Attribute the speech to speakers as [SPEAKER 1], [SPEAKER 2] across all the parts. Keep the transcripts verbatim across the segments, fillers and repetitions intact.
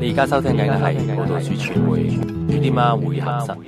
[SPEAKER 1] 你而家收聽緊嘅係《葡萄樹傳媒雨啲媽會客室》。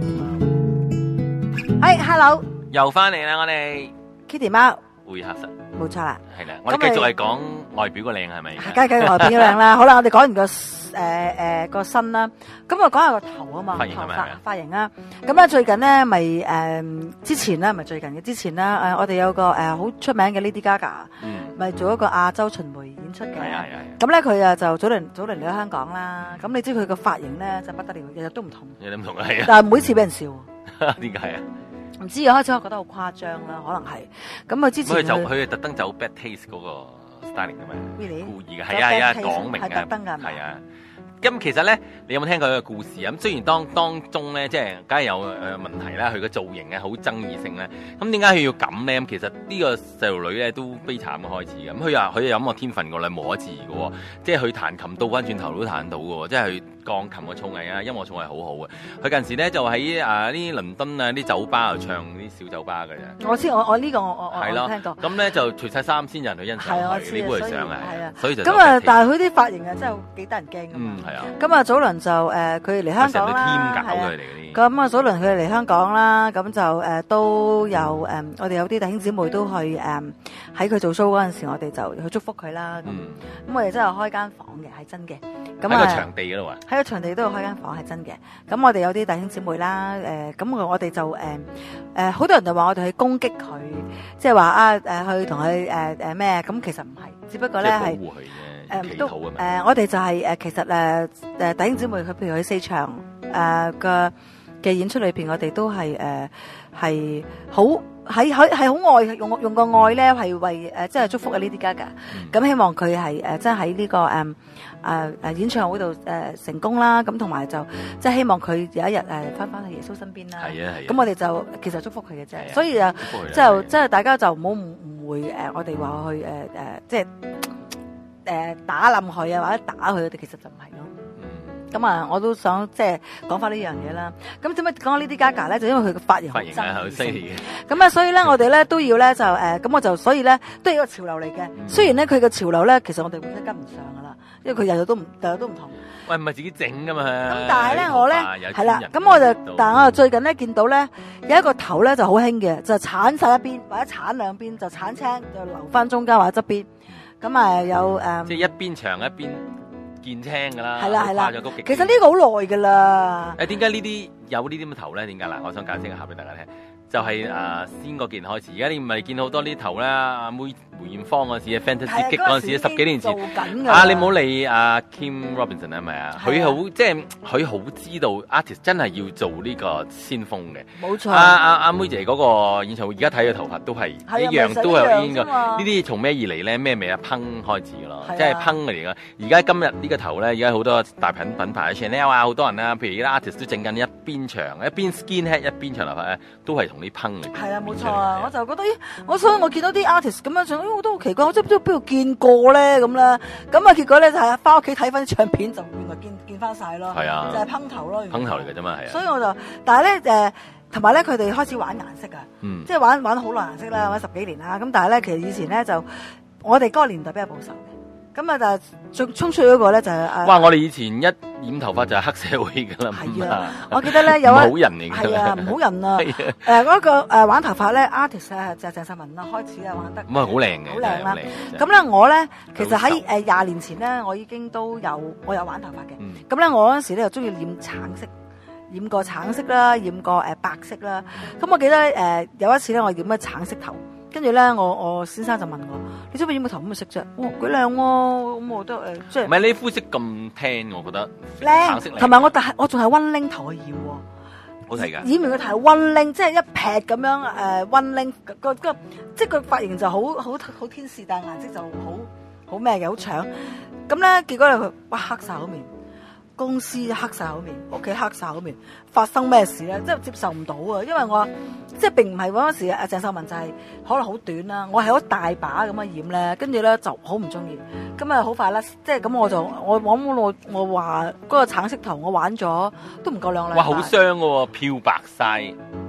[SPEAKER 2] 係 ，hello，
[SPEAKER 1] 又翻嚟啦，我哋
[SPEAKER 2] Kitty 貓
[SPEAKER 1] 會客室，
[SPEAKER 2] 冇錯啦。
[SPEAKER 1] 係啦，我哋繼續係講外表個靚係咪？
[SPEAKER 2] 梗係梗係外表靚啦。好啦，我哋講完個誒誒個身啦，咁啊講下個頭啊嘛，
[SPEAKER 1] 髮型係咪啊？
[SPEAKER 2] 髮型啊，咁咧最近咧咪誒之前咧，唔係最近嘅之前啦，誒我哋有個誒好出名嘅 Lady Gaga，咪做一個亞洲巡迴演出嘅。係啊係啊。咁咧佢啊就早輪早輪嚟咗香港啦，咁你知佢個髮型咧就不得了，日日都唔同。日日唔同係啊。但係每次俾人笑。點解啊？唔知啊，開始我覺得好誇張啦，可能係。咁啊之前佢就佢係特登走 bad taste 嗰個 styling 㗎嘛，故意嘅，係啊係啊，講明嘅，係特登㗎，係啊。咁其實咧，你有冇聽過佢嘅故事啊？咁雖然當當中咧，即係梗係有誒問題啦，佢嘅造型啊好爭議性咧。咁點解佢要咁咧？咁其實呢個細路女咧都悲慘嘅開始嘅。咁佢話佢有音樂天分㗎啦，無可置疑嘅喎。即係佢彈琴倒翻轉頭都彈到嘅喎。即係佢鋼琴嘅造詣啊，音樂造詣好好嘅。佢近時咧就喺啊啲倫敦啊啲酒吧度唱啲小酒吧嘅啫。我知我我呢個我我我聽過。咁咧就除晒衫先有人去欣賞佢呢部嚟上嚟。所以就咁啊！但係佢啲髮型啊真係幾得人驚㗎嘛。係啊。咁啊，早輪就誒佢嚟香港啦，係啊。咁啊，早輪佢嚟香港啦，咁就誒都有誒，我哋有啲弟兄姊妹都去誒喺佢做 show 嗰陣時，我哋就去祝福佢啦。咁咁我哋真係開間房嘅，係真嘅。咁啊，喺個場地嗰度啊？喺個場地都有開間房，係真嘅。咁我哋有啲弟兄姊妹啦，誒咁我我哋就誒誒好多人就話我哋去攻擊佢，即係話啊誒去同佢誒誒咩？咁其實唔係，只不過咧係。誒都誒、呃，我哋就係、是、誒，其實誒誒弟兄姊妹，佢譬如佢四場誒嘅嘅演出裏邊，我哋都係誒係好喺喺係好愛用用個愛咧，係為誒即係祝福嘅 Lady Gaga。咁希望佢係誒即係喺呢個誒誒誒演唱會度誒成功啦。咁同埋就即係希望佢有一日誒翻翻去耶穌身邊啦。係啊係。咁我哋就其實祝福佢嘅啫。所以啊，即係即係大家就唔好誤會誒，我哋話去誒誒即係。誒打冧佢啊，或者打佢，其實就唔係咯。咁啊，我都想即係講翻呢樣嘢啦。咁點解講呢啲 Gaga 咧？就因為佢個髮型好爭議性。咁啊，所以咧，我哋咧都要咧就誒，咁我就所以咧都係一個潮流嚟嘅。雖然咧佢個潮流咧，其實我哋本身跟唔上噶啦，因為佢日日都唔日日都唔同。喂，唔係自己整噶嘛？咁但係咧，我咧係啦，咁我就但係我最近咧見到咧有一個頭咧就好興嘅，就鏟晒一邊或者鏟兩邊，就鏟青就留翻中間或者側邊。咁啊有誒，即係一邊長一邊見青噶啦，係啦係啦。其實呢個好耐噶啦。誒，點解呢啲有呢啲咁嘅頭咧？點解嗱？我想解釋一下俾大家聽。就係誒先嗰件開始，而家你唔係見好多呢啲頭啦，阿妹梅艷芳嗰陣時，Fantasy 激嗰陣時，十幾年前啊，你唔好理阿 Kim Robinson 係咪啊？佢好即係佢好知道 artist 真係要做呢個先鋒嘅。冇錯。阿阿阿妹姐嗰個演唱會，而家睇嘅頭髮都係一樣，都係有煙㗎。呢啲從咩而嚟咧？咩味啊？烹開始㗎咯，即係烹嚟㗎。而家今日呢個頭咧，而家好多大品品牌 Chanel 啊，好多人啊，譬如而家 artist 都整緊一邊長一邊 skinhead 一邊長頭髮咧，都係同啲烹嚟。係啊，冇錯啊！我就覺得，咦，我所以我見到啲 artist 咁樣唱，咦，我都好奇怪，我真係唔知邊度見過咧咁啦。咁啊，結果咧就係翻屋企睇翻啲唱片，就原來見見翻晒咯。係啊，就係烹頭咯。烹頭嚟嘅啫嘛，係啊。所以我就，但係咧誒，同埋咧佢哋開始玩顏色啊，嗯、即係玩玩好耐顏色啦，玩十幾年啦。咁但係咧，其實以前咧就我哋嗰個年代比較保守。咁啊，就最衝出嗰個咧就係啊！哇！我哋以前一染頭髮就係黑社會噶啦，係啊！我記得咧有一好人嚟嘅，係啊，唔好人啊！誒嗰個誒玩頭髮咧 ，artist 啊，就鄭秀文啦，開始啊玩得咁啊，好靚嘅，好靚啦！咁咧我咧其實喺誒廿年前咧，我已經都有我有玩頭髮嘅。咁咧我嗰陣時咧又中意染橙色，染過橙色啦，染過誒白色啦。咁我記得誒有一次咧，我染咗橙色頭。跟住咧，我我先生就問我：你做乜染個頭咁嘅色啫？哇，幾靚喎！咁我覺得誒，即係唔係你膚色咁聽？我覺得靚，同埋我但係我仲係溫拎頭去染喎，好睇㗎。染完個頭係溫拎，即係一劈咁樣誒溫拎個個，即係個髮型就好好好天使，但係顏色就好好咩嘅，好搶。咁咧結果咧佢哇黑晒口面。公司黑晒口面，屋企黑晒口面，發生咩事咧？即係接受唔到啊！因為我即係並唔係嗰陣時阿鄭秀文就係可能好短啦，我係好大把咁樣染咧，跟住咧就好唔中意，咁啊好快啦，即係咁我就我我我我話嗰個橙色頭我玩咗都唔夠兩禮拜。哇！好傷嘅喎，漂白晒，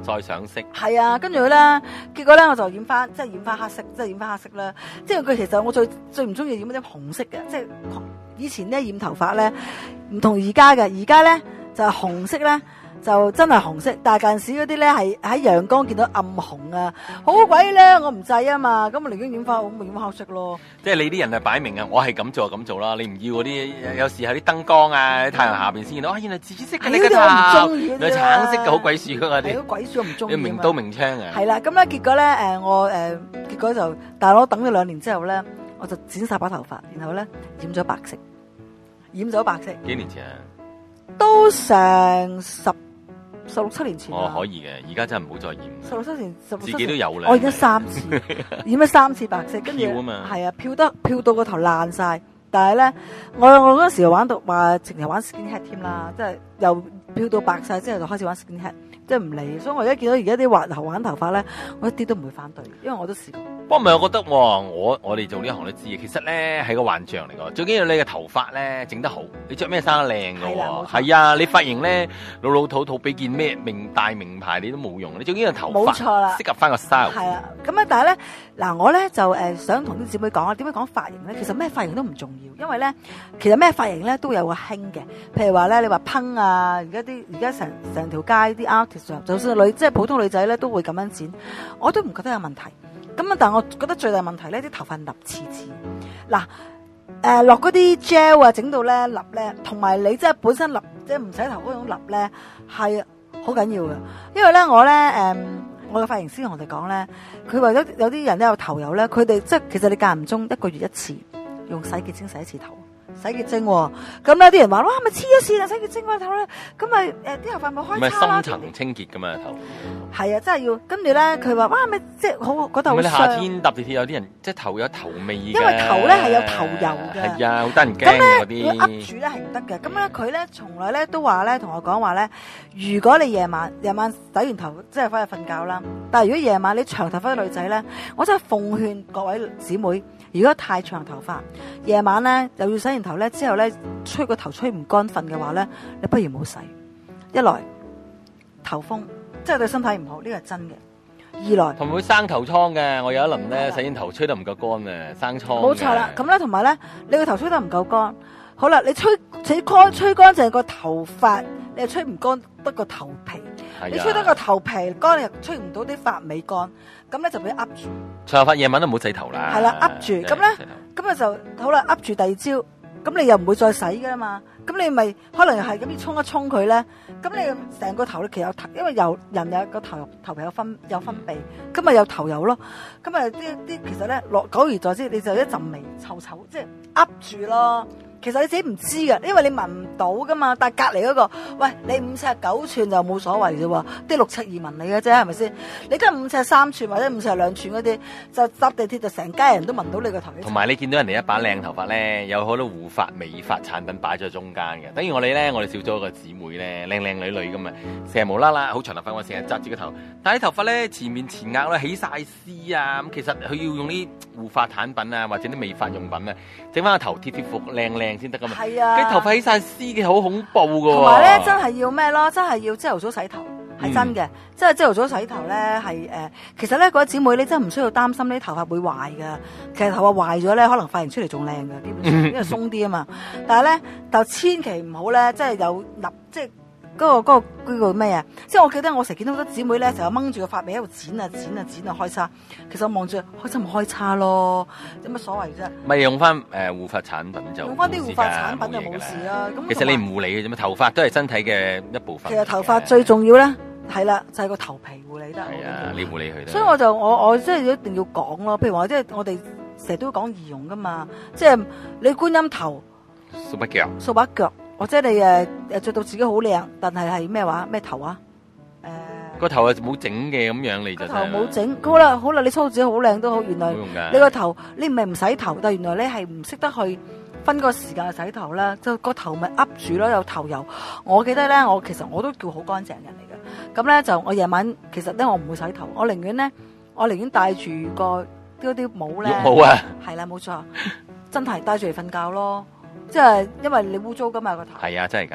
[SPEAKER 1] 再上色。
[SPEAKER 2] 係啊，跟住咧，結果咧我就染翻，即係染翻黑色，即係染翻黑色啦。即係佢其實我最最唔中意染啲紅色嘅，即係以前咧染頭髮咧唔同而家嘅，而家咧就係紅色咧。就真係紅色，但係近時嗰啲咧係喺陽光見到暗紅啊，好鬼咧，我唔制啊嘛，咁我寧願染翻，我咪染黑色咯。
[SPEAKER 1] 即係你啲人係擺明啊，我係咁做就咁做啦，你唔要嗰啲，有時係啲燈光啊，喺太陽下邊先見到，啊原來紫色嘅你嘅頭，原來橙色嘅好鬼樹噶我哋，
[SPEAKER 2] 係鬼樹我唔中意。
[SPEAKER 1] 明刀明槍啊。
[SPEAKER 2] 係啦，咁咧結果咧誒我誒結果就大佬等咗兩年之後咧，我就剪晒把頭髮，然後咧染咗白色，染咗白色。
[SPEAKER 1] 幾年前啊？
[SPEAKER 2] 都成十。十六七年前
[SPEAKER 1] 哦，可以嘅，而家真係唔好再染。
[SPEAKER 2] 十六七年，十六七年
[SPEAKER 1] 自己都有啦。
[SPEAKER 2] 我染咗三次，染咗三次白色，跟住
[SPEAKER 1] 飄啊嘛，
[SPEAKER 2] 係啊，飄得飄到個頭爛晒。但係咧，我我嗰時又玩到話，直情玩 skin head 添啦，即係又飄到白晒之後就開始玩 skin head，即係唔理。所以我而家見到而家啲滑頭玩頭髮咧，我一啲都唔會反對，因為我都試過。
[SPEAKER 1] 不過唔係，我覺得我我哋做呢行都知嘅，其實咧係個幻象嚟㗎。最緊要你嘅頭髮咧整得好，你着咩衫都靚㗎喎。係啊，你髮型咧老老土土，俾件咩名大名牌你都冇用。你最緊要頭髮
[SPEAKER 2] 冇錯啦，
[SPEAKER 1] 適合翻個 style。
[SPEAKER 2] 係啊，咁啊，但係咧嗱，我咧就誒、呃、想同啲姊妹講啊，點樣講髮型咧？其實咩髮型都唔重要，因為咧其實咩髮型咧都有個興嘅。譬如話咧，你話烹啊，而家啲而家成成條街啲 artist， 就算女即係普通女仔咧都會咁樣剪，我都唔覺得有問題。咁啊！但係我覺得最大問題咧，啲頭髮立刺刺。嗱，誒落嗰啲 gel 啊，整到咧立咧，同埋你即係本身立即係唔洗頭嗰種立咧，係好緊要嘅。因為咧我咧誒、嗯，我嘅髮型師同我哋講咧，佢為咗有啲人咧有頭油咧，佢哋即係其實你間唔中一個月一次用洗潔精洗一次頭。洗潔精喎，咁咧啲人話哇咪黐一線啊！洗潔精個頭咧，咁咪誒啲頭髮咪開叉啦。唔係
[SPEAKER 1] 深層清潔噶嘛頭。
[SPEAKER 2] 係啊，真係要。跟住咧，佢話哇咪即係好嗰頭好傷。你
[SPEAKER 1] 夏天特別有啲人即係頭有頭味嘅。
[SPEAKER 2] 因為頭咧係有頭油嘅。
[SPEAKER 1] 係啊，好得人驚嗰啲。
[SPEAKER 2] 咁咧，佢噏住咧係唔得嘅。咁咧，佢咧從來咧都話咧同我講話咧，如果你夜晚夜晚洗完頭即係翻去瞓覺啦，但係如果夜晚你長頭髮嘅女仔咧，我真係奉勸各位姊妹。如果太長頭髮，夜晚咧又要洗完頭咧之後咧吹個頭吹唔乾瞓嘅話咧，你不如唔好洗。一來頭風，即係對身體唔好，呢個係真嘅。二來
[SPEAKER 1] 同埋會生頭瘡嘅。我有一輪咧洗完頭吹得唔夠乾啊，生瘡。
[SPEAKER 2] 冇錯啦，咁咧同埋咧，你個頭吹得唔夠乾，好啦，你吹你乾吹乾淨個頭髮，你又吹唔乾得個頭皮。你吹得個頭皮乾又吹唔到啲髮尾乾，咁咧就俾噏住。長
[SPEAKER 1] 頭髮夜晚都唔好洗頭啦。
[SPEAKER 2] 係啦，噏住，咁咧，咁啊就好啦，噏住第二朝，咁你又唔會再洗噶嘛，咁你咪可能係咁要沖一沖佢咧，咁你成個頭咧其實有頭，因為有人有個頭頭皮有分有分泌，咁咪有頭油咯，咁啊啲啲其實咧落久而在之，你就一陣味臭臭，即係噏住咯。其實你自己唔知㗎，因為你聞唔到噶嘛。但係隔離嗰個，喂，你五尺九寸就冇所謂啫喎，啲六尺二紋嚟嘅啫，係咪先？你得五尺三寸或者五尺兩寸嗰啲，就搭地鐵就成家人都聞到你個頭。
[SPEAKER 1] 同埋你見到人哋一把靚頭髮咧，有好多護髮美髮產品擺咗中間嘅。等於我哋咧，我哋少咗一個姊妹咧，靚靚女女咁啊，成日無啦啦好長頭髮，我成日紮住個頭，但係啲頭髮咧前面前額咧起晒絲啊，咁其實佢要用啲護髮產品啊，或者啲美髮用品啊，整翻個頭貼貼服靚靚先得噶嘛。
[SPEAKER 2] 係啊，
[SPEAKER 1] 啲頭髮起晒絲嘅，好恐怖噶。
[SPEAKER 2] 同埋咧，真係要咩咯？真係要朝頭早洗頭，係真嘅。即係朝頭早洗頭咧，係誒、呃，其實咧嗰啲姊妹咧真係唔需要擔心呢啲頭髮會壞噶。其實頭髮壞咗咧，可能髮型出嚟仲靚噶，基本上因為鬆啲啊嘛。但係咧，就千祈唔好咧，即係有立即係。嗰、那個嗰、那個嗰個咩啊？即係我記得我成日見到好多姊妹咧，成日掹住個髮尾喺度剪啊剪啊剪啊開叉。其實我望住開叉咪開叉咯，有乜所謂啫？咪
[SPEAKER 1] 用翻誒護髮產品就
[SPEAKER 2] 用翻啲護髮產品就冇事啦。咁
[SPEAKER 1] 其實你唔護理嘅啫嘛，頭髮都係身體嘅一部分。
[SPEAKER 2] 其實頭髮最重要咧，係啦，就係、是、個頭皮護理得。
[SPEAKER 1] 係啊，你護理佢。所
[SPEAKER 2] 以我就我我即係一定要講咯。譬如話，即係我哋成日都講儀容噶嘛，即係你觀音頭、
[SPEAKER 1] 掃把腳、
[SPEAKER 2] 掃把腳。或者你誒誒著到自己好靚，但係係咩話咩頭啊？誒、呃、
[SPEAKER 1] 個頭係冇整嘅咁樣你就。個頭
[SPEAKER 2] 冇整，好啦好啦，你操自己好靚都好，原來你個頭你唔係唔洗頭，但係原來你係唔識得去分個時間去洗頭啦，就個頭咪噏住咯，有頭油。我記得咧，我其實我都叫好乾淨人嚟嘅。咁咧就我夜晚其實咧我唔會洗頭，我寧願咧我寧願戴住個嗰啲帽咧。
[SPEAKER 1] 綠帽啊！
[SPEAKER 2] 係啦，冇錯，真係戴住嚟瞓覺咯。即係因為你污糟噶嘛個頭，
[SPEAKER 1] 係啊，真係噶。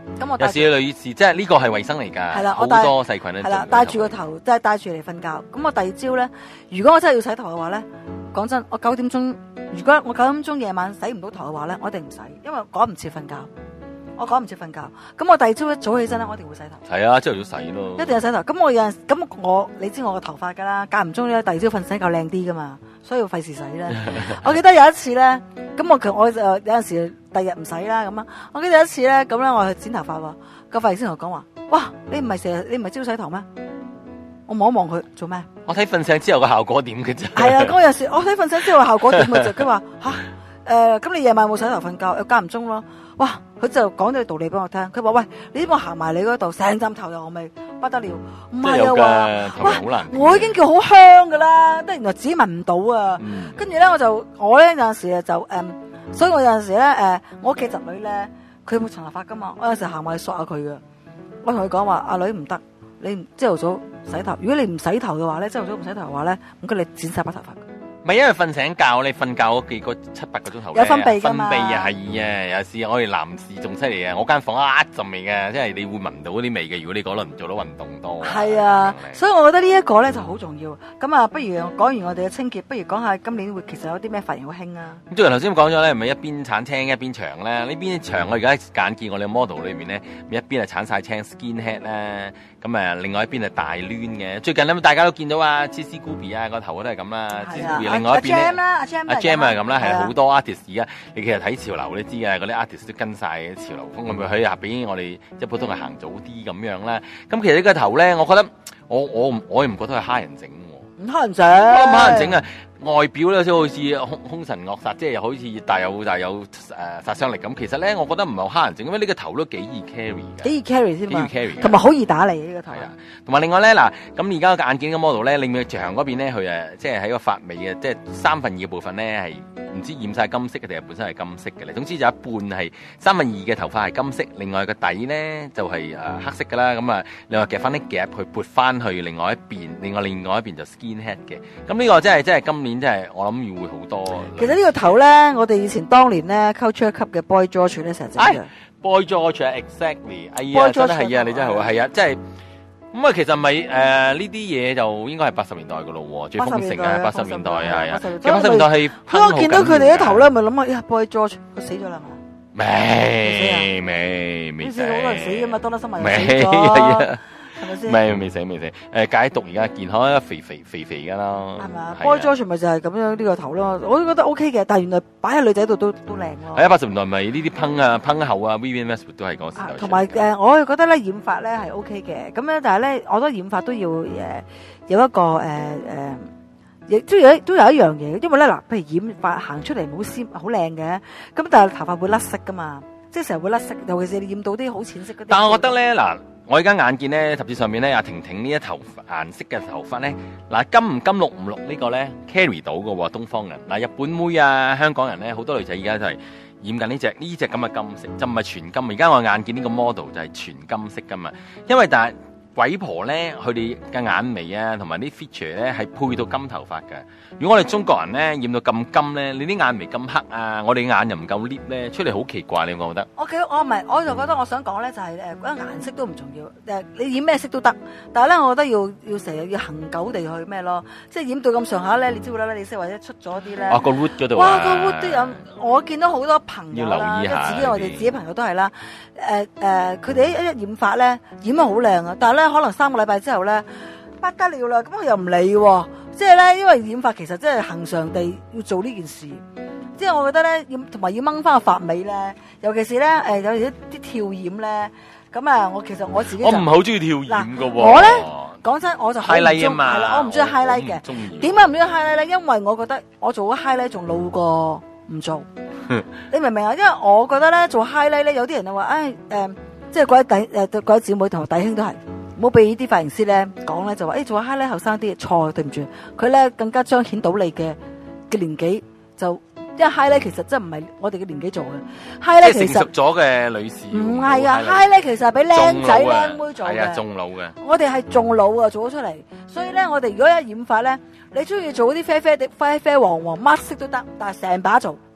[SPEAKER 2] 咁我
[SPEAKER 1] 有時女士即係呢個係衞生嚟㗎，
[SPEAKER 2] 係啦，
[SPEAKER 1] 好多細菌咧。
[SPEAKER 2] 係啦，戴住個頭即係戴住嚟瞓覺。咁我第二朝咧，如果我真係要洗頭嘅話咧，講真，我九點鐘，如果我九點鐘夜晚洗唔到頭嘅話咧，我一定唔洗，因為趕唔切瞓覺。我趕唔切瞓覺，咁我第二朝一早起身咧，我一定會洗頭。
[SPEAKER 1] 係啊，朝頭早洗咯。
[SPEAKER 2] 一定要洗頭。咁我有陣，咁我你知我個頭髮㗎啦，間唔中咧第二朝瞓醒夠靚啲㗎嘛，所以要費事洗啦。我記得有一次咧，咁我我就有陣時第日唔洗啦咁啊。我記得有一次咧，咁咧我去剪頭髮喎，個髮型師同我講話：，哇，你唔係成日你唔係朝洗頭咩？我望一望佢做咩？
[SPEAKER 1] 我睇瞓醒之後個效果點嘅啫。係
[SPEAKER 2] 啊，嗰陣時我睇瞓醒之後效果點嘅啫。佢話吓，誒，咁你夜晚冇洗頭瞓覺，有間唔中咯。哇！佢就講咗個道理俾我聽，佢話：喂，你知我行埋你嗰度，成陣頭油味不得了，唔係啊話，哇！我已經叫好香噶啦，但原來自己聞唔到啊。跟住咧，我就我咧有陣時就誒、嗯，所以我有陣時咧誒，我屋企侄女咧，佢冇長頭髮噶嘛，我有陣時行埋去索下佢嘅，我同佢講話：阿女唔得，你朝頭早洗頭，如果你唔洗頭嘅話咧，朝頭早唔洗頭嘅話咧，唔該你剪晒把頭髮。
[SPEAKER 1] 唔係因為瞓醒覺，你瞓覺嗰幾個七八個鐘頭
[SPEAKER 2] 有分泌㗎嘛？
[SPEAKER 1] 分泌啊係啊，有時我哋男士仲犀利啊！我間房一陣味嘅，即係你會聞到嗰啲味嘅。如果你嗰輪做到運動多，
[SPEAKER 2] 係啊，所以我覺得呢一個咧就好重要。咁啊，不如講完我哋嘅清潔，不如講下今年會其實有啲咩髮型好興啊？
[SPEAKER 1] 咁即係頭先講咗咧，唔係一邊鏟青一邊長咧。呢邊長我而家揀見我哋 model 裏面咧，一邊係鏟晒青 skin head 咧，咁啊另外一邊係大攣嘅。最近咧大家都見到啊 Cici Gubi 啊個頭都係咁啦 Cici Gubi 另外一邊咧。阿 Jam 啊咁啦，係好多 artist 而家，你其實睇潮流你知嘅，嗰啲 artist 都跟晒潮流風，咁咪佢下邊我哋即係普通係行早啲咁樣啦。咁其實呢個頭咧，我覺得我我我又唔覺得係蝦人整喎，
[SPEAKER 2] 唔蝦人整，
[SPEAKER 1] 我諗蝦人整啊！外表咧，好似兇兇神惡煞，即係又好似大有大有誒殺傷力咁。其實咧，我覺得唔係好蝦人整，因為呢個頭都幾易 carry 嘅，
[SPEAKER 2] 幾易 carry 添嘛，
[SPEAKER 1] 幾易 carry，
[SPEAKER 2] 同埋好易打理呢個頭。係啊，
[SPEAKER 1] 同埋另外咧嗱，咁而家個眼鏡嘅 model 咧，另外長嗰邊咧，佢誒即係喺個髮尾嘅，即係三分二嘅部分咧係唔知染晒金色嘅定係本身係金色嘅咧。總之就一半係三分二嘅頭髮係金色，另外個底咧就係誒黑色㗎啦。咁啊，另外夾翻啲夾去撥翻去另外一邊，另外另外一邊就 skin head 嘅。咁呢個真係真係今年真係我諗要會好多。
[SPEAKER 2] 其實呢個頭咧，我哋以前當年咧 Culture 級嘅 Boy George 咧成日整嘅。
[SPEAKER 1] Boy George exactly， 哎呀，真係啊，你真係好係啊，即係咁啊。其實咪誒呢啲嘢就應該係八十年代㗎咯喎，最豐盛嘅八十年代係啊。八十年代係。
[SPEAKER 2] 所以我見到佢哋啲頭咧，咪諗下，呀 Boy George 佢死咗啦嘛？
[SPEAKER 1] 未未未死。
[SPEAKER 2] 好多人死㗎嘛，多得新聞死
[SPEAKER 1] 咗。
[SPEAKER 2] 係咪先？
[SPEAKER 1] 未未死未死，誒解毒而家健康，肥肥肥肥㗎啦。
[SPEAKER 2] 係嘛 ？Boy George 咪就係咁樣呢個頭咯，我都覺得 OK 嘅，但係原來擺喺女仔度都都靚咯。
[SPEAKER 1] 係啊，八十年代咪呢啲噴啊噴後啊 Vivienne Westwood 都係嗰個時代。
[SPEAKER 2] 同埋誒，我覺得咧染髮咧係 OK 嘅，咁咧但係咧，我覺得染髮都要誒有一個誒誒，亦都有都有一樣嘢，因為咧嗱，譬如染髮行出嚟好鮮好靚嘅，咁但係頭髮會甩色㗎嘛，即係成日會甩色，尤其是你染到啲好淺色嗰啲。
[SPEAKER 1] 但係我覺得咧嗱。我而家眼見咧，雜誌上面咧，阿婷婷呢一頭顏色嘅頭髮咧，嗱金唔金綠唔綠呢個咧 carry 到嘅喎，東方人嗱日本妹啊，香港人咧，好多女仔而家就係染緊呢隻呢隻咁嘅金色，就唔係全金。而家我眼見呢個 model 就係全金色㗎嘛，因為但係鬼婆咧，佢哋嘅眼眉啊，同埋啲 feature 咧係配到金頭髮嘅。如果我哋中國人咧染到咁金咧，你啲眼眉咁黑啊，我哋眼又唔夠 lift 咧，出嚟好奇怪，你覺唔覺得？
[SPEAKER 2] 我嘅我唔係，我就覺得我想講咧就係誒嗰個顏色都唔重要，誒你染咩色都得，但係咧我覺得要要成日要恒久地去咩咯，即係染到咁上下咧，你知唔知啦？你識或者出咗啲咧？
[SPEAKER 1] 啊個 root 嗰度
[SPEAKER 2] 哇個 root 都有，我見到好多朋友啦，
[SPEAKER 1] 要留意下
[SPEAKER 2] 自己我哋自己朋友都係啦，誒誒佢哋一一染髮咧染得好靚啊，但係咧可能三個禮拜之後咧不得了啦，咁佢又唔理喎。即係咧，因為染髮其實真係恒常地要做呢件事。即係我覺得咧，要同埋要掹翻個髮尾咧，尤其是咧誒有啲啲跳染咧。咁啊，我其實我自己就
[SPEAKER 1] 我唔係好中意跳染㗎喎。
[SPEAKER 2] 我咧講真，我就好唔中意，係
[SPEAKER 1] 嘛，
[SPEAKER 2] 啦，我唔中意 highlight 嘅。點解唔中意 highlight 咧？因為我覺得我做咗 highlight 仲老過唔做。你明唔明啊？因為我覺得咧做 highlight 咧，有啲人就話誒誒，即係嗰啲弟誒嗰啲姊妹同弟兄都係。唔好俾啲髮型師咧講咧就話，誒、欸、做下 highlight 後生啲，錯，對唔住，佢咧更加彰顯到你嘅嘅年紀，就因為 highlight 其實真唔係我哋嘅年紀做嘅 highlight 其實
[SPEAKER 1] 成熟咗嘅女士
[SPEAKER 2] 唔係啊 highlight 其實係俾靚仔靚妹做嘅，
[SPEAKER 1] 係啊，仲老嘅，
[SPEAKER 2] 我哋係仲老啊做咗出嚟，所以咧我哋如果一染髮咧，你中意做啲啡啡啲啡啡黃黃乜色都得，但係成把做。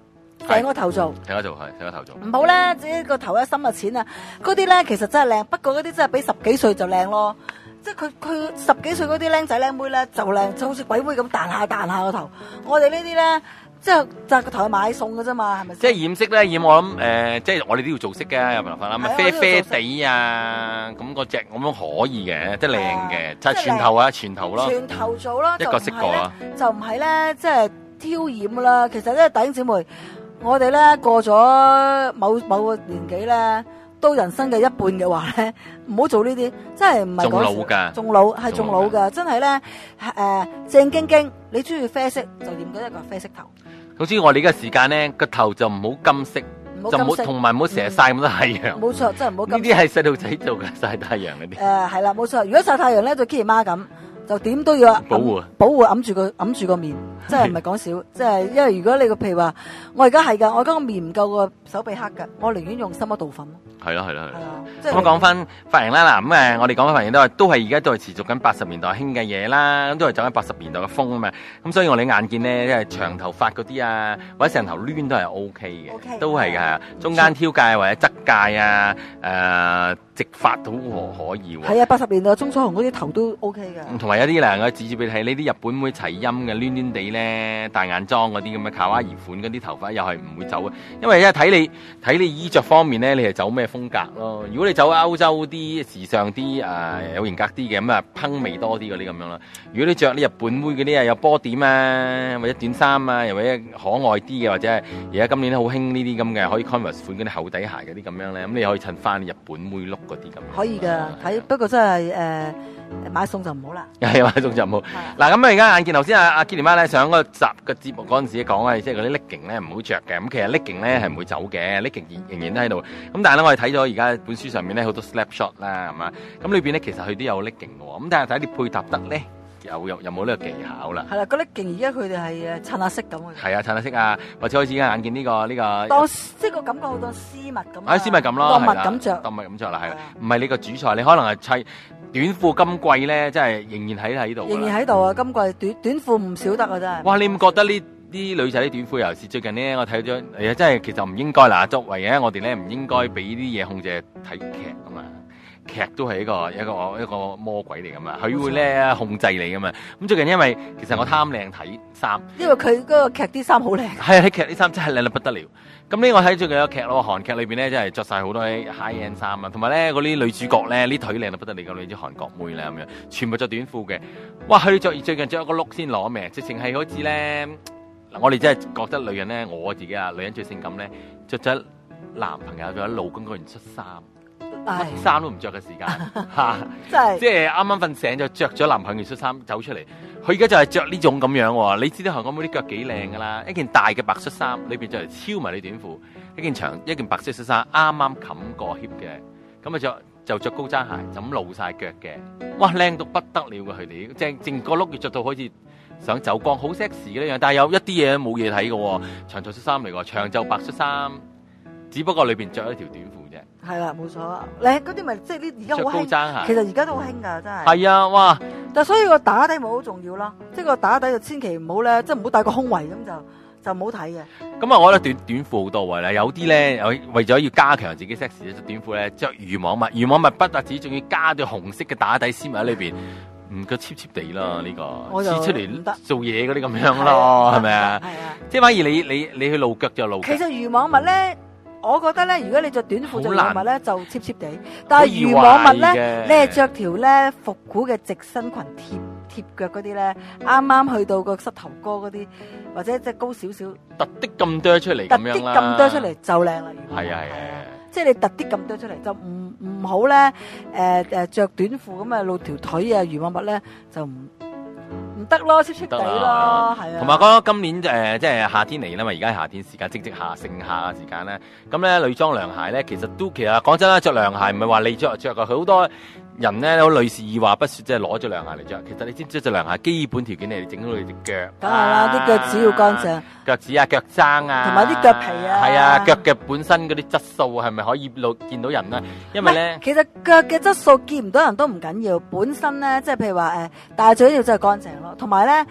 [SPEAKER 2] 成個頭做，
[SPEAKER 1] 成個做係成個頭做。
[SPEAKER 2] 唔好咧，自己個頭一深嘅淺啊！嗰啲咧其實真係靚，不過嗰啲真係比十幾歲就靚咯。即係佢佢十幾歲嗰啲僆仔僆妹咧就靚，就好似鬼妹咁彈下彈下個頭。我哋呢啲咧，即係就係個頭去買餸嘅啫嘛，係咪？
[SPEAKER 1] 即係染色咧，染我諗誒、呃，即係我哋都要做色嘅，有冇辦法啦？咪啡啡地啊，咁嗰隻咁樣可以嘅，即係靚嘅，就係全頭啊，全頭咯，
[SPEAKER 2] 全頭做咯，
[SPEAKER 1] 一個色過啊，
[SPEAKER 2] 就唔係咧，即係挑染啦。其實咧，弟兄姊妹，我哋咧過咗某某個年紀咧。到人生嘅一半嘅話咧，唔好做呢啲，真係唔係講笑。仲老㗎，仲老係仲老㗎，真係咧誒正經經，你中意啡色就染咗一個啡色頭。
[SPEAKER 1] 好似我哋而家時間咧，個頭就唔好金色，就唔好同埋唔好成日曬咁多太陽。冇錯，真係唔好金色。呢啲係細路仔做嘅曬太陽嗰啲。誒係啦，冇錯。如果曬太陽咧，就 Kitty 媽咁。就點都要保護保護揞住個揞住個面，真係唔係講笑，即係因為如果你個譬如話，我而家係㗎，我而家個面唔夠個手臂黑㗎，我寧願用深一度粉咯。係咯係咯係咯。咁講翻髮型啦，嗱咁誒，我哋講翻髮型都係都係而家都係持續緊八十年代興嘅嘢啦，咁都係走緊八十年代嘅風啊嘛。咁所以我哋眼見咧，即係長頭髮嗰啲啊，或者成頭攣都係 O K 嘅，OK，都係㗎，中間挑界或者側界啊，誒、呃、直髮都可以喎。係啊，八十年代鍾楚紅嗰啲頭都 O K 嘅。同埋有啲嗱，我指住俾你睇，呢啲日本妹齊陰嘅攣攣地咧，大眼妝嗰啲咁嘅卡哇伊款嗰啲頭髮又係唔會走嘅，因為一睇你睇你衣着方面咧，你係走咩風格咯？如果你走歐洲啲時尚啲誒、呃、有型格啲嘅，咁啊烹味多啲嗰啲咁樣啦。如果你着啲日本妹嗰啲啊，有波點啊，或者短衫啊，又或者可愛啲嘅，或者係而家今年好興呢啲咁嘅可以 Converse 款嗰啲厚底鞋嗰啲咁樣咧，咁你可以襯翻日本妹 look 嗰啲咁。可以㗎，睇不過真係誒。呃買餸就唔好啦，係買餸就唔好。嗱咁啊，而家眼見頭先阿阿 Kitty 媽咧上嗰集嘅節目嗰陣時講啊，即係嗰啲 legging 咧唔好着嘅。咁其實 legging 咧係唔會走嘅 legging 仍然都喺度。咁但係咧我哋睇咗而家本書上面咧好多 snapshot 啦，係嘛？咁裏邊咧其實佢都有 legging 嘅喎。咁但係睇你配搭得咧，有有有冇呢個技巧啦？係啦，嗰 legging 而家佢哋係誒襯下色咁嘅。係啊，襯下色啊，或者開始而家眼見呢個呢個。當即係個感覺好當絲襪咁。係絲襪咁咯，當襪咁着，當襪咁着啦，係啦，唔係你個主菜，你可能係砌。短褲今季咧，真係仍然喺喺度。仍然喺度啊！今季短短褲唔少得啊，真係。哇！你唔覺得呢啲女仔啲短褲，尤其是最近咧，我睇咗，誒，真係其實唔應該啦。作為咧，我哋咧唔應該俾啲嘢控制睇劇啊嘛。劇都係一個一個一個魔鬼嚟噶嘛，佢會咧控制你噶嘛。咁最近因為其實我貪靚睇衫，因為佢嗰個劇啲衫好靚。係啊，啲劇啲衫真係靚到不得了。咁呢，我睇最近有個劇咯，韓劇裏邊咧真係着晒好多啲 high end 衫啊，同埋咧嗰啲女主角咧，啲腿靚到不得了咁，你知韓國妹咧咁樣，全部着短褲嘅。哇！佢着最近着一個 look 先攞命，直情係好似咧，嗱我哋真係覺得女人咧，我自己啊，女人最性感咧，着咗男朋友仲有老公嗰件恤衫。乜衫都唔着嘅時間嚇，真係即係啱啱瞓醒就着咗男朋友恤衫走出嚟。佢而家就係着呢種咁樣喎。你知道韓國妹啲腳幾靚㗎啦？一件大嘅白恤衫裏邊就嚟超迷你短褲，一件長一件白色恤衫啱啱冚過 hip 嘅，咁啊着就着高踭鞋就咁露晒腳嘅。哇，靚到不得了嘅佢哋，正正個碌要着到好似想走光，好 sexy 嘅呢樣。但係有一啲嘢冇嘢睇嘅喎，長袖恤衫嚟喎，長袖白恤衫，只不過裏邊着一條短褲。係啦，冇錯。你嗰啲咪即係呢？而家好興，其實而家都好興噶，真係。係啊，哇！但係所以個打底咪好重要咯，即係個打底就千祈唔好咧，即係唔好戴個胸圍咁就就唔好睇嘅。咁啊，我覺得短短褲好多位啦，有啲咧有為咗要加強自己 sexy 咧，着短褲咧着漁網襪，漁網襪不特止，仲要加對紅色嘅打底絲襪喺裏邊，唔夠 cheap cheap 地啦呢個，黐出嚟做嘢嗰啲咁樣咯，係咪啊？係啊，即係反而你你你去露腳就露腳。其實漁網襪咧。我覺得咧，如果你着短褲着漁網襪咧，就 cheap cheap 地。但係漁網襪咧，你係着條咧復古嘅直身裙貼貼腳嗰啲咧，啱啱去到個膝頭哥嗰啲，或者即係高少少，突啲咁多出嚟咁樣啦。突啲咁多出嚟就靚啦。係啊係啊，即係你突啲咁多出嚟，就唔唔好咧誒誒著短褲咁啊露條腿啊，漁網襪咧就唔。唔得咯，出出地咯，係啊。同埋講今年誒、呃，即係夏天嚟啦嘛，而家係夏天時間，正值夏盛夏嘅時間咧。咁咧女裝涼鞋咧，其實都其實講真啦，着涼鞋唔係話你着着噶，佢好多人咧，有女士二話不說，即係攞咗涼鞋嚟着。其實你知唔知着涼鞋基本條件係整到你隻腳？梗係啦，啲腳趾要乾淨，腳趾啊、腳踭啊，同埋啲腳皮啊，係啊，腳嘅本身嗰啲質素係咪可以露見到人咧？因為咧，其實腳嘅質素見唔到人都唔緊要，本身咧即係譬如話誒，但係最緊要真係乾淨咯。同埋咧，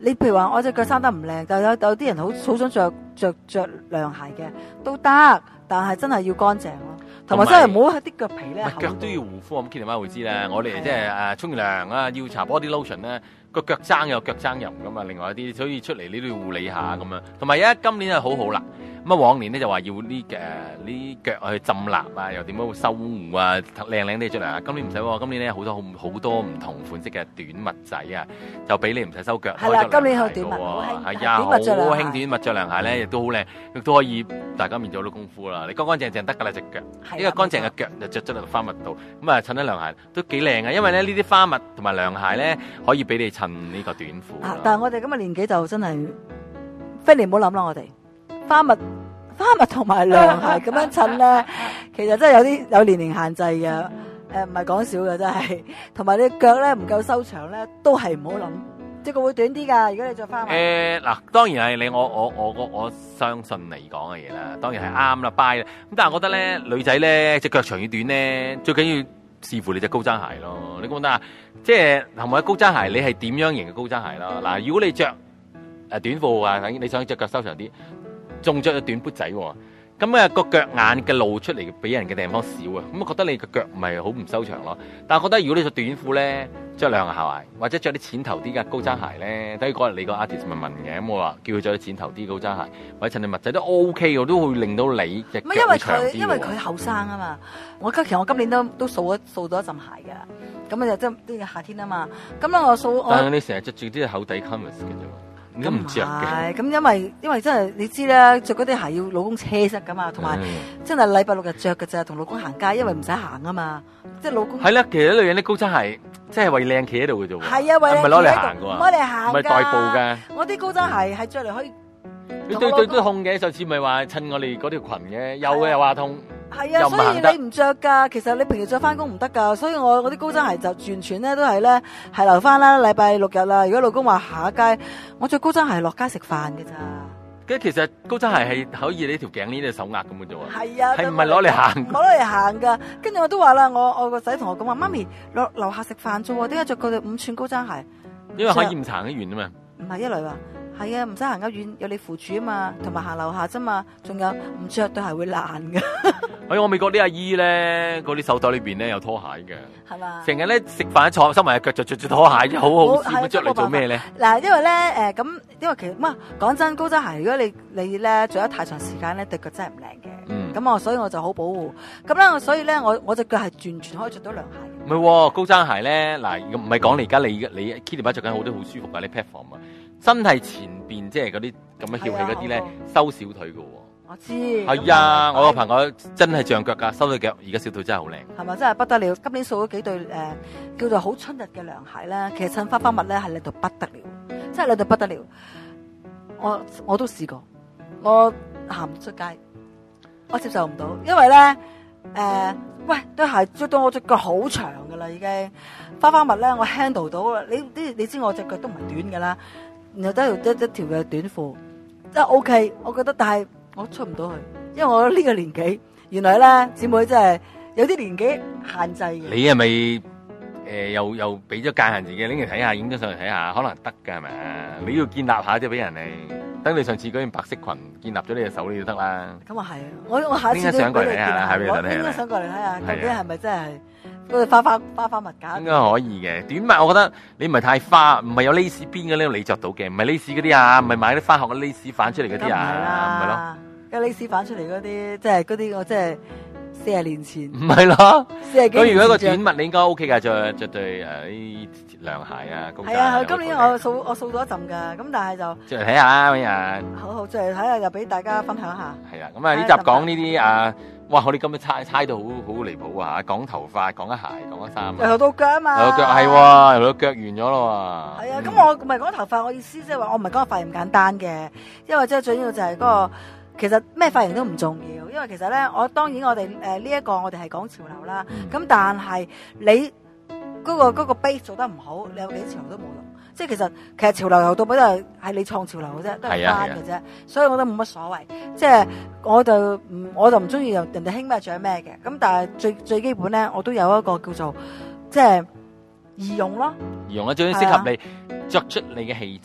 [SPEAKER 2] 你譬如話我隻腳生得唔靚，但有有啲人好好想着着着涼鞋嘅都得，但係真係要乾淨咯，同埋真係唔好啲腳皮咧。
[SPEAKER 1] 腳都要護膚，咁 Kitty 媽會知啦。我哋即係誒沖完涼啊，要搽 body lotion 咧，個腳踭有腳踭油噶嘛。另外一啲所以出嚟你都要護理下咁樣。同埋而家今年係好好啦。咁啊往年咧就話要呢誒呢腳去浸蠟啊，又點樣修護啊，靚靚啲出嚟啊。今年唔使喎，今年咧好多好好多唔同款式嘅短襪仔啊，就俾你唔使收腳。
[SPEAKER 2] 係啦，今年有短襪好興，
[SPEAKER 1] 係啊，好興短襪着涼鞋咧，亦都好靚，亦都可以大家面做到功夫啦。你乾乾淨淨得㗎啦隻腳，呢個乾淨嘅腳就着咗落花襪度，咁啊襯得涼鞋都幾靚嘅，因為咧呢啲花襪同埋涼鞋咧可以俾你襯呢個短褲。
[SPEAKER 2] 啊，但係我哋咁嘅年紀就真係，菲尼唔好諗啦，我哋。花襪、花襪同埋涼鞋咁樣襯咧，其實真係有啲有年齡限制嘅，誒唔係講笑嘅真係。同埋你腳咧唔夠修長咧，都係唔好諗，即係佢會短啲㗎。如果你着花襪，
[SPEAKER 1] 誒嗱，當然係你我我我我我相信你講嘅嘢啦，當然係啱啦，buy啦。咁但係我覺得咧，女仔咧隻腳長與短咧，最緊要視乎你隻高踭鞋咯。你覺得啊？即係同埋高踭鞋，你係點樣型嘅高踭鞋咯？嗱，如果你着誒短褲啊，你想隻腳修長啲。仲着咗短靴仔喎，咁啊個腳眼嘅露出嚟俾人嘅地方少啊，咁我覺得你個腳唔係好唔修長咯。但係我覺得如果你着短褲咧，着涼鞋或者着啲淺頭啲嘅高踭鞋咧，等於嗰日你個 artist 咪問嘅，咁我話叫佢着啲淺頭啲高踭鞋，或者襯條襪仔都 OK 嘅，都會令到你隻腳長啲。因為佢
[SPEAKER 2] 因為佢後生啊嘛，我其實我今年都都掃咗掃咗一陣鞋㗎，咁啊就即係啲夏天啊嘛，咁咧我掃。
[SPEAKER 1] 但係你成日着住啲厚底 canvas 嘅啫。咁唔着嘅，
[SPEAKER 2] 咁因為因為真係你知啦，着嗰啲鞋要老公車塞噶嘛，同埋真係禮拜六日着嘅咋，同老公行街，因為唔使行啊嘛，即係老公。
[SPEAKER 1] 係啦，其實女人啲高踭鞋，即係為靚企喺度嘅啫喎。
[SPEAKER 2] 係啊，為靚企喺度，
[SPEAKER 1] 唔係攞嚟行嘅喎，
[SPEAKER 2] 唔係嚟行㗎，
[SPEAKER 1] 唔係代步嘅。
[SPEAKER 2] 我啲高踭鞋係着嚟可以。
[SPEAKER 1] 你對對都痛嘅，上次咪話襯我哋嗰條裙嘅，有嘅又話痛。
[SPEAKER 2] 係啊，所以你唔着㗎，其實你平時着翻工唔得㗎，所以我嗰啲高踭鞋就完全咧都係咧係留翻啦，禮拜六日啦。如果老公話行下街，我着高踭鞋落街食飯嘅咋。
[SPEAKER 1] 咁其實高踭鞋係可以呢條頸呢隻手壓咁嘅啫喎。
[SPEAKER 2] 係啊，
[SPEAKER 1] 係唔係攞嚟行？
[SPEAKER 2] 唔係攞嚟行㗎。跟住我都話啦，我我個仔同我講話，媽咪落樓下食飯啫喎，點解着嗰對五寸高踭鞋？
[SPEAKER 1] 因為可以唔行得遠啊嘛。
[SPEAKER 2] 唔係一嚟話。係啊，唔使行得遠，有你扶住啊嘛，同埋行樓下啫嘛，仲有唔着對鞋會爛嘅。
[SPEAKER 1] 喺我美國啲阿姨咧，嗰啲手袋裏邊咧有拖鞋嘅，
[SPEAKER 2] 係嘛？
[SPEAKER 1] 成日咧食飯坐收埋隻腳就着住拖鞋，好好笑，着嚟做咩咧？
[SPEAKER 2] 嗱，因為咧誒咁，因為其實乜講真，高踭鞋如果你你咧着得太長時間咧，對腳真係唔靚嘅。嗯。咁我所以我就好保護。咁咧，所以咧我我隻腳係完全可以着到涼鞋。
[SPEAKER 1] 唔係喎，高踭鞋咧嗱，唔係講你而家你你 Kitty 媽着緊好多好舒服㗎，你 platform 啊。身體前邊即係嗰啲咁嘅翹起嗰啲咧，收小腿嘅喎。
[SPEAKER 2] 我知。
[SPEAKER 1] 係啊，我個朋友真係脹腳㗎，收對腳，而家小腿真係好靚。
[SPEAKER 2] 係咪真係不得了？今年掃咗幾對誒、呃、叫做好春日嘅涼鞋咧，其實襯花花襪咧係靚到不得了，真係靚到不得了。我我都試過，我行唔出街，我接受唔到，因為咧誒、呃，喂對鞋着到我隻腳好長㗎啦，已經花花襪咧我 handle 到啦。你啲你知我隻腳都唔係短㗎啦。然後得條一一條嘅短褲，真係 OK，我覺得，但係我出唔到去，因為我呢個年紀，原來咧姊妹真係有啲年紀限制嘅。
[SPEAKER 1] 你係咪誒又又俾咗界限自己拎嚟睇下，影咗上嚟睇下，可能得㗎係咪啊？你要建立下啫，俾人哋。等你上次嗰件白色裙建立咗你隻手，你就得啦。咁啊係，我我下次都想過嚟睇下，我應該想過嚟睇下，究竟係咪真係？嗰花花花花襪架應該可以嘅，短襪我覺得你唔係太花，唔係有 lace 邊嘅呢度你着到嘅，唔係 lace 嗰啲啊，唔係買啲返學嘅 lace 反出嚟嗰啲啊，唔係咯，跟 lace 反出嚟嗰啲，即係嗰啲我即係四十年前，唔係咯，四十幾年前。咁如果一個短襪你應該 OK 㗎，着着對誒啲涼鞋啊，係啊，今年我掃我掃咗一陣㗎，咁但係就着嚟睇下啊，今日好好着嚟睇下，就俾大家分享下。係啊，咁啊呢集講呢啲啊。哇！我哋今日猜猜到好好離譜啊！講頭髮，講一鞋，講一衫，由到腳啊嘛，由到腳係喎，由到腳完咗咯喎。係啊，咁、嗯、我唔係講頭髮，我意思即係話我唔係講個髮型簡單嘅，因為即係最緊要就係嗰、那個其實咩髮型都唔重要，因為其實咧，我當然我哋誒呢一個我哋係講潮流啦，咁、嗯、但係你嗰、那個嗰、那個 base 做得唔好，你有幾潮都冇用。即係其實其實潮流由到尾都係係你創潮流嘅啫，都係翻嘅啫，所以我覺得冇乜所謂。即係我就唔我就唔中意人哋興咩着咩嘅，咁但係最最基本咧，我都有一個叫做即係易用咯。易用啊，最適合你着出你嘅氣質。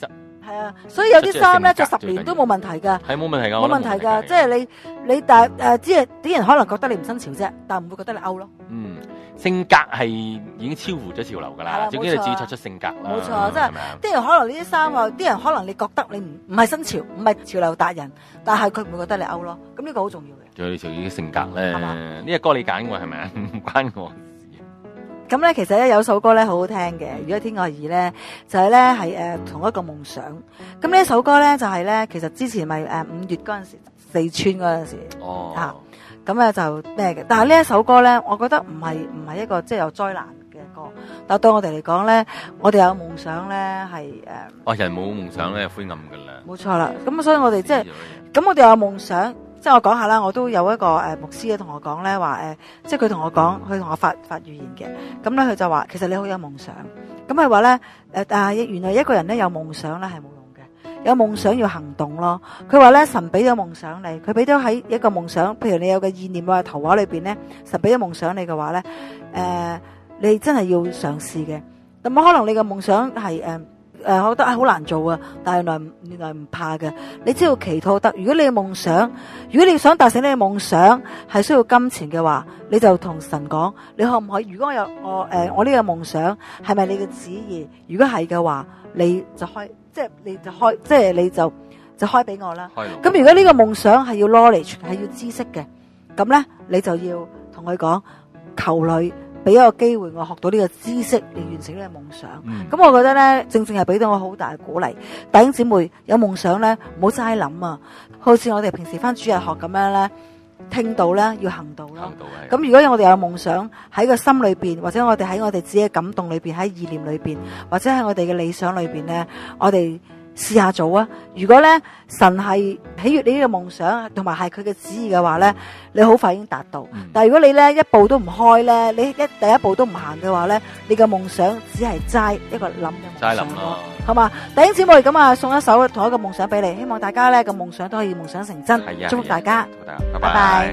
[SPEAKER 2] 係啊，所以有啲衫咧着十年都冇問題㗎。
[SPEAKER 1] 係冇問題㗎，
[SPEAKER 2] 冇問題㗎。即係你你但誒，即係啲人可能覺得你唔新潮啫，但唔會覺得你 out 咯。
[SPEAKER 1] 嗯。性格係已經超乎咗潮流㗎啦，總之你自己作出性格啦。
[SPEAKER 2] 冇錯，即係啲人可能呢啲衫啊，啲人可能你覺得你唔唔係新潮，唔係潮流達人，但係佢唔會覺得你 out 咯。咁呢個好重要嘅。仲有你自己性格咧，呢隻歌你揀㗎係咪啊？唔關我事。咁咧其實咧有首歌咧好好聽嘅，如果天愛兒咧就係咧係誒同一個夢想。咁呢一首歌咧就係咧其實之前咪誒五月嗰陣時四川嗰陣時哦。啊咁咧就咩嘅，但係呢一首歌咧，我覺得唔係唔係一個即係有災難嘅歌，但係對我哋嚟講咧，我哋有夢想咧係誒。哦，人冇夢想咧，灰暗噶啦。冇錯啦，咁所以我哋即係，咁我哋有夢想，即係我講下啦，我都有一個誒牧師咧同我講咧話誒，即係佢同我講，佢同我發發預言嘅，咁咧佢就話其實你好有夢想，咁係話咧誒，但係原來一個人咧有夢想咧係冇。有夢想要行動咯，佢話咧神俾咗夢想你，佢俾咗喺一個夢想，譬如你有個意念或者圖畫裏邊咧，神俾咗夢想你嘅話咧，誒、呃，你真係要嘗試嘅。咁可能你嘅夢想係誒誒，我覺得好難做啊，但係原來原來唔怕嘅，你只要祈禱得。如果你嘅夢想，如果你想達成你嘅夢想係需要金錢嘅話，你就同神講，你可唔可以？如果我有我誒、呃、我呢個夢想係咪你嘅旨意？如果係嘅話，你就開。即係你就開，即係你就就開俾我啦。咁如果呢個夢想係要 knowledge，係要知識嘅，咁咧你就要同佢講，求你俾一個機會我學到呢個知識嚟完成呢個夢想。咁、嗯、我覺得咧，正正係俾到我好大嘅鼓勵。弟兄姊妹有夢想咧，唔好齋諗啊！好似我哋平時返主日學咁樣咧，聽到咧要行道咯。咁如果我哋有夢想喺個心裏邊，或者我哋喺我哋自己嘅感動裏邊，喺意念裏邊，或者喺我哋嘅理想裏邊咧，我哋試下做啊！如果咧神係喜悅你呢個夢想，同埋係佢嘅旨意嘅話咧，你好快已經達到。嗯、但係如果你咧一步都唔開咧，你一第一步都唔行嘅話咧，你嘅夢想只係齋一個諗嘅夢想咯。好嘛，弟兄姊妹咁啊，送一首同一個夢想俾你，希望大家咧個夢想都可以夢想成真。祝福大家，祝福大家，拜拜。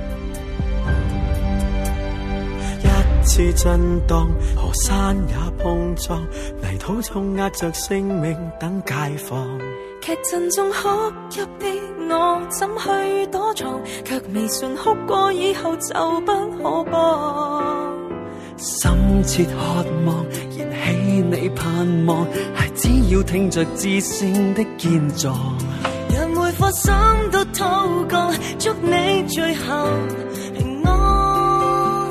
[SPEAKER 3] 一次震盪，河山也碰撞，泥土重壓着性命等解放。
[SPEAKER 4] 劇陣中哭泣的我，怎去躲藏？卻未信哭過以後就不可幫。
[SPEAKER 3] 深切渴望，燃起你盼望，係只要聽着至聖的堅壯。
[SPEAKER 4] 讓每顆心都禱告，祝你最後平安。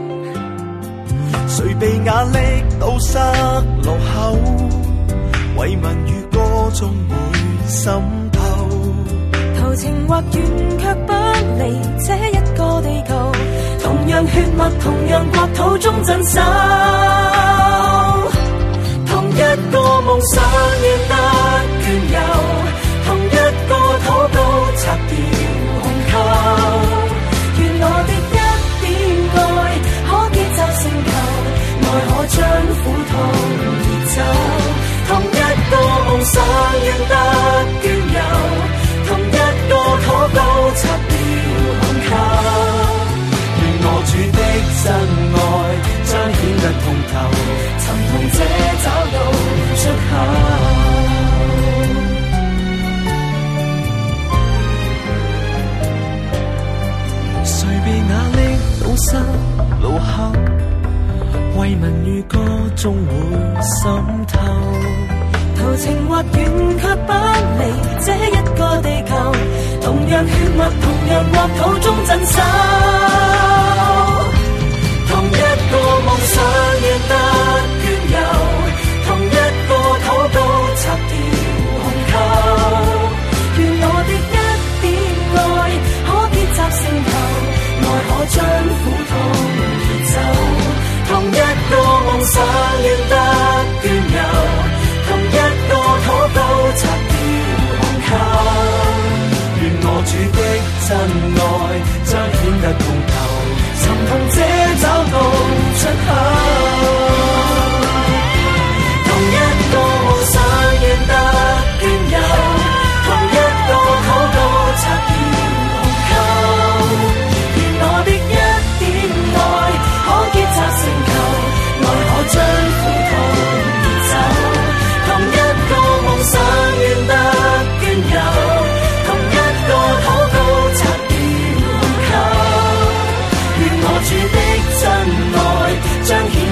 [SPEAKER 3] 誰被壓力堵塞路口，為民與歌中會滲透。
[SPEAKER 4] 途程或遠卻不離這一個地球，同樣血脈，同樣國土中鎮守。
[SPEAKER 3] 同一個夢想願得眷佑，同一個禱告拆掉控扣。
[SPEAKER 4] 願我的一點愛可結集成球，愛可將苦痛移走。
[SPEAKER 3] 同一個夢想願得眷佑，同一個禱告拆掉控扣。願我主的真愛彰顯得通透，
[SPEAKER 4] 尋同這找到出口。
[SPEAKER 3] 誰被壓力堵塞路口，為民與歌中會滲透。
[SPEAKER 4] 途程或遠卻不離這一個地球，同樣血脈，同樣國土中鎮守。
[SPEAKER 3] 同一個夢想願得眷佑，同一個禱告拆掉控扣。
[SPEAKER 4] 願我的一點愛可結集成球，愛可將苦痛移走。
[SPEAKER 3] 同一個夢想願得眷佑，同一個禱告拆掉控扣。願我主的真愛彰顯得通透，尋同這找到出口。同一個夢想願得眷佑，同一個禱告拆掉控扣。
[SPEAKER 4] 願我的一點愛可結集成球，愛可將苦痛移走。
[SPEAKER 3] 同一個夢想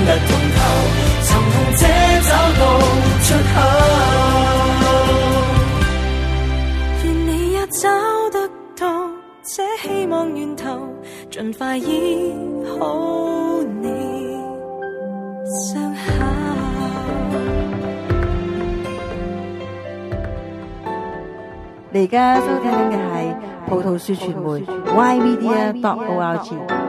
[SPEAKER 3] 得通透，尋同者找到出口。
[SPEAKER 4] 願你也找得到這希望源頭，盡快醫好你傷口。
[SPEAKER 2] 你而家收聽緊嘅係葡萄樹傳媒 Y Media dot O R G。